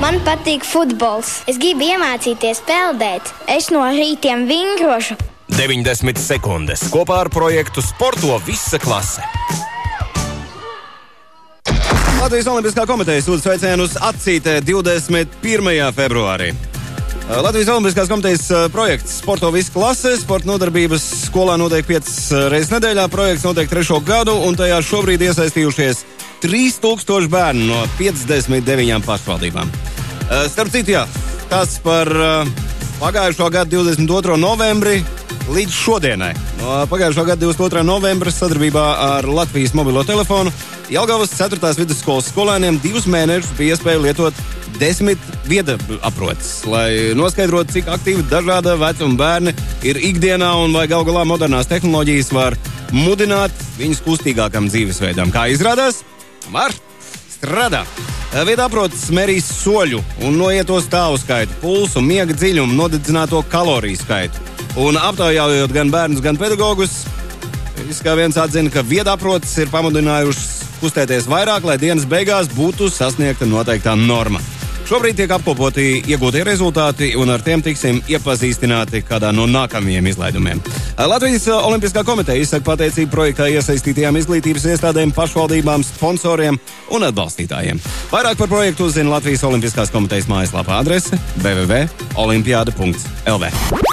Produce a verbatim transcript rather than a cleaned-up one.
Man patīk futbols. Es gribu iemācīties peldēt. Es no rītiem vingrošu. deviņdesmit sekundes kopā ar projektu Sporto visa klase. Latvijas Olimpiskā komiteja sūta sveicienu uz Acītē divdesmit pirmajā februārī. Latvijas Olimpiskās komitejas projekts Sporto visa klase. Sporta nodarbības skolā notiek piecas reizes nedēļā. Projekts notiek trešo gadu, un tajā šobrīd iesaistījušies trīs tūkstoši bērnu no piecdesmit deviņām pašvaldībām. Starp citu, jā, tas par pagājušo gadu divdesmit otro novembri līdz šodienai. No pagājušā gada divdesmit otrā novembra sadarbībā ar Latvijas mobilo telefonu Jelgavas ceturtās vidusskolas skolēniem divus mēnešus bija iespēja lietot desmit viedaproces, lai noskaidrotu, cik aktīvi dažāda vecuma bērni ir ikdienā un vai gal galā modernās tehnoloģijas var mudināt viņus kustīgākam dzīvesveidam. Kā izrādās? Var strādā. Viedaproces mērīs soļu un noieto stāvu skaitu, pulsu, miega dziļumu, nodedzināto kaloriju skaitu. Un aptaujājot gan bērnus, gan pedagogus, viss kā viens atzina, ka viedaproces ir pamudinājušas kustēties vairāk, lai dienas beigās būtu sasniegta noteiktā norma. Šobrīd tiek apkopoti iegūtie rezultāti, un ar tiem tiksim iepazīstināti kādā no nākamajiem izlaidumiem. Latvijas Olimpiskā komiteja izsaka pateicību projektā iesaistītajām izglītības iestādēm, pašvaldībām, sponsoriem un atbalstītājiem. Vairāk par projektu uzzina Latvijas Olimpiskās komitejas mājaslapā adrese w w w punkts olimpiāda punkts l v.